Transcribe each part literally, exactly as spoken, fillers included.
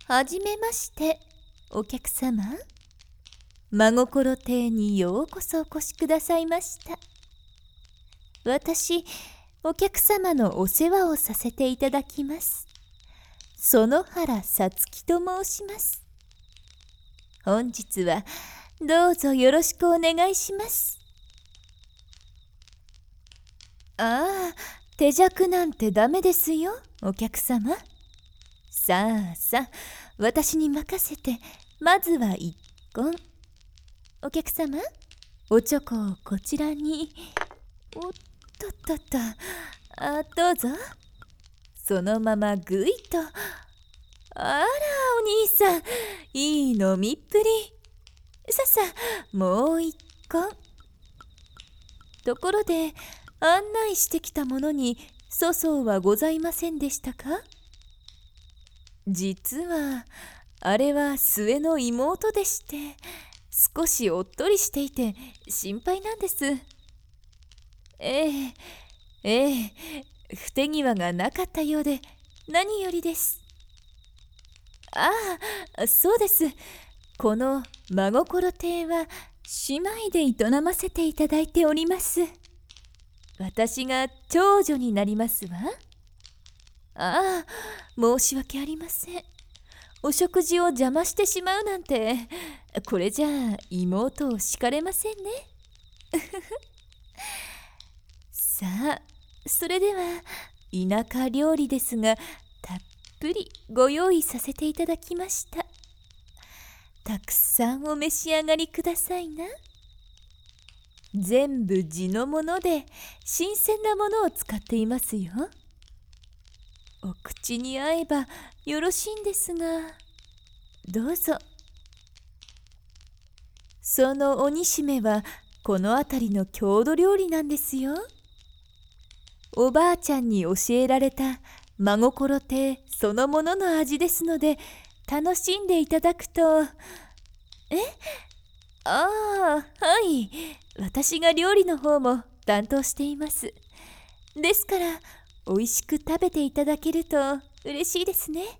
はじめまして、お客様。真心亭にようこそお越しくださいました。私、お客様のお世話をさせていただきます。園原さつきと申します。本日はどうぞよろしくお願いします。ああ、手酌なんてダメですよ、お客様。さあさあ、私に任せて、まずは一献。お客様、おちょこをこちらに。おっとっとっと、あ、どうぞ。そのままぐいと。あら、お兄さん、いい飲みっぷり。ささ、もう一献。ところで、案内してきたものに粗相はございませんでしたか？実はあれは末の妹でして、少しおっとりしていて心配なんです。ええええ、不手際がなかったようで何よりです。ああ、そうです。この真心亭は姉妹で営ませていただいております。私が長女になりますわ。ああ、申し訳ありません。お食事を邪魔してしまうなんて、これじゃあ妹を叱れませんね。さあ、それでは田舎料理ですが、たっぷりご用意させていただきました。たくさんお召し上がりくださいな。全部地のもので新鮮なものを使っていますよ。お口に合えばよろしいんですが、どうぞ。その鬼しめはこの辺りの郷土料理なんですよ。おばあちゃんに教えられた真心亭そのものの味ですので、楽しんでいただくと。えああ、はい。私が料理の方も担当しています。ですから、おいしく食べていただけると嬉しいですね。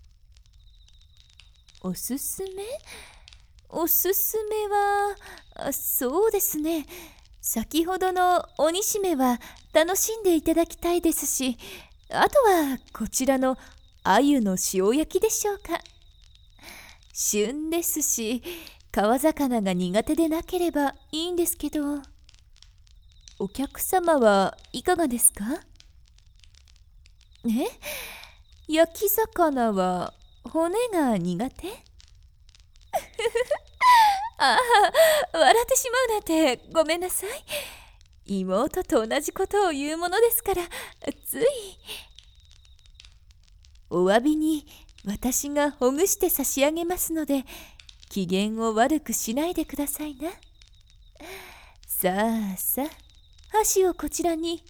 おすすめおすすめは、あ、そうですね。先ほどの鬼しめは楽しんでいただきたいですし、あとはこちらの鮎の塩焼きでしょうか。旬ですし、川魚が苦手でなければいいんですけど。お客様はいかがですか？え？焼き魚は骨が苦手？ああ、笑ってしまうなんてごめんなさい。妹と同じことを言うものですから、つい。お詫びに私がほぐして差し上げますので、機嫌を悪くしないでくださいな。さあさあ、箸をこちらに。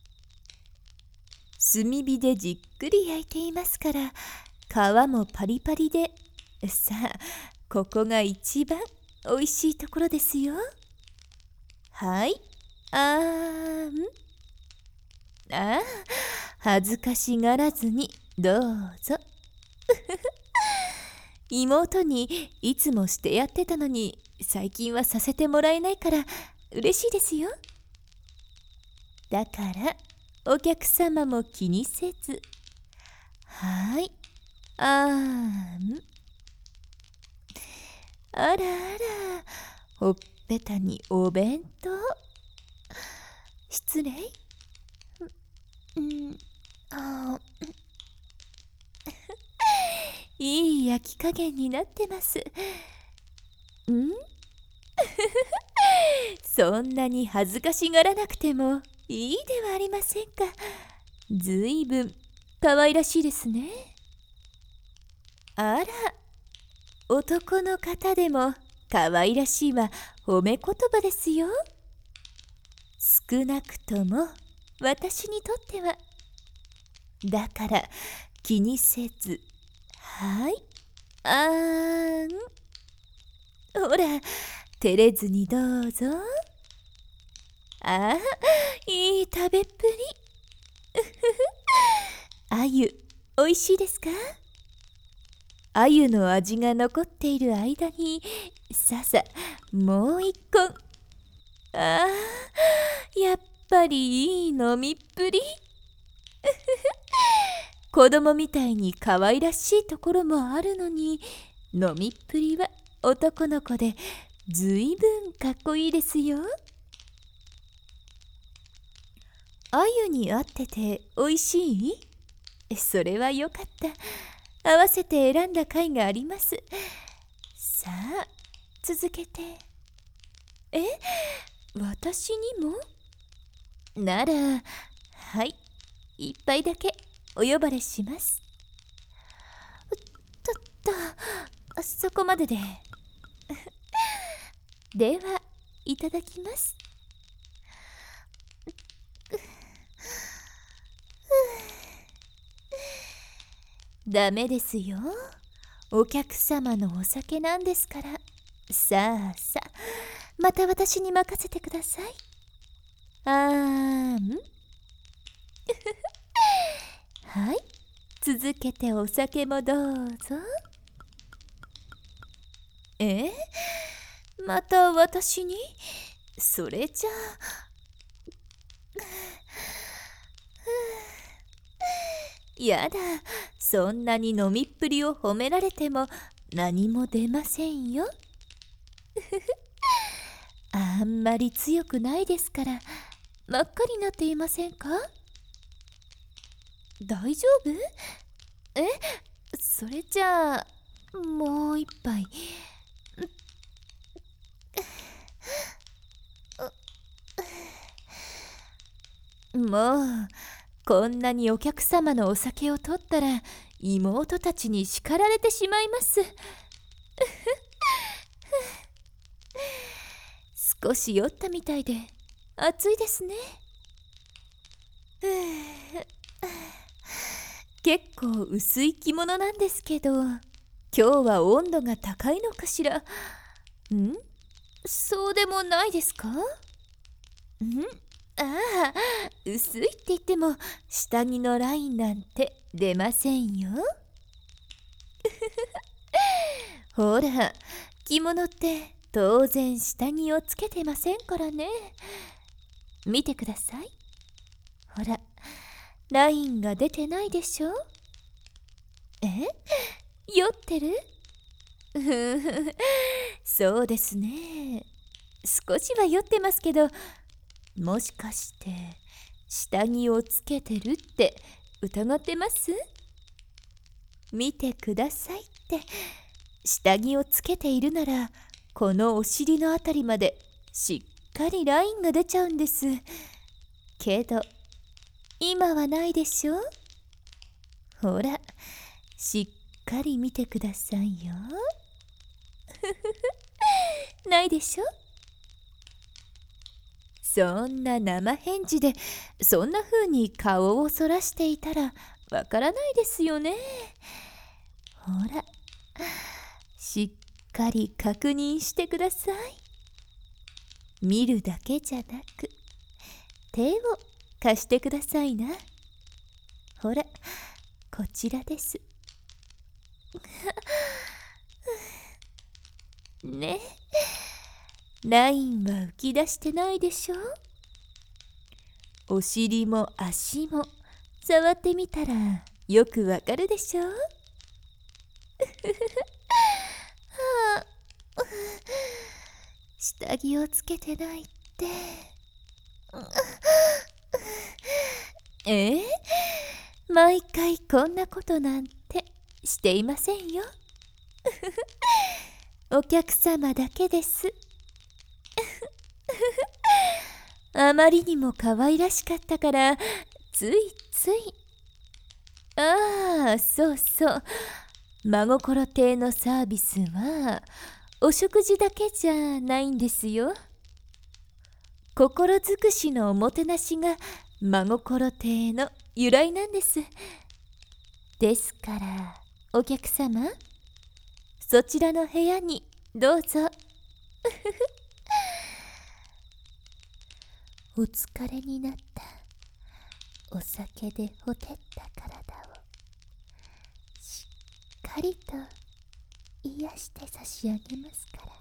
炭火でじっくり焼いていますから、皮もパリパリで、さあ、ここが一番おいしいところですよ。はい、あーん。ああ、恥ずかしがらずにどうぞ。妹にいつもしてやってたのに、最近はさせてもらえないから嬉しいですよ。だからお客様も気にせず。はい、あーん。あらあら、ほっぺたにお弁当。失礼。うん、あいい焼き加減になってます。んそんなに恥ずかしがらなくてもいいではありませんか。ずいぶん可愛らしいですね。あら、男の方でも可愛らしいは褒め言葉ですよ。少なくとも私にとっては。だから気にせず。はい、あーん。ほら、照れずにどうぞ。ああ、いい食べっぷり。あゆ、おいしいですか？ 鮎の味が残っている間に、ささもう一本。あー、やっぱりいい飲みっぷり。子供みたいに可愛らしいところもあるのに、飲みっぷりは男の子でずいぶんかっこいいですよ。鮎に合ってておいしい？それはよかった。合わせて選んだ甲斐があります。さあ、続けて。え、私にも？なら、はい、一杯だけお呼ばれします。とっと、そこまでで。では、いただきます。ダメですよ。お客様のお酒なんですから。さあさあ、また私に任せてください。あーん。はい、続けてお酒もどうぞ。え？また私に？それじゃあ。やだ、そんなに飲みっぷりを褒められても何も出ませんよ。あんまり強くないですから、真っ赤になっていませんか？大丈夫？え、それじゃあもう一杯。もうこんなにお客様のお酒を取ったら妹たちに叱られてしまいます。少し酔ったみたいで暑いですね。結構薄い着物なんですけど、今日は温度が高いのかしら。ん？そうでもないですか？ん？ああ、薄いって言っても下着のラインなんて出ませんよ。ほら、着物って当然下着をつけてませんからね。見てください。ほら、ラインが出てないでしょ？え？酔ってる？そうですね。少しは酔ってますけど、もしかして下着をつけてるって疑ってます？見てくださいって。下着をつけているならこのお尻のあたりまでしっかりラインが出ちゃうんです。けど今はないでしょ？ほら、しっかり見てくださいよ。ないでしょ？そんな生返事でそんな風に顔をそらしていたらわからないですよね。ほら、しっかり確認してください。見るだけじゃなく手を貸してくださいな。ほら、こちらです。ね、ラインは浮き出してないでしょ？お尻も足も触ってみたらよくわかるでしょ？下着をつけてないって。えー、毎回こんなことなんてしていませんよ。お客様だけです。あまりにも可愛らしかったからついつい。ああ、そうそう、真心亭のサービスはお食事だけじゃないんですよ。心尽くしのおもてなしが真心亭の由来なんです。ですからお客様、そちらの部屋にどうぞ。お疲れになったお酒でほてった体をしっかりとして差し上げますから。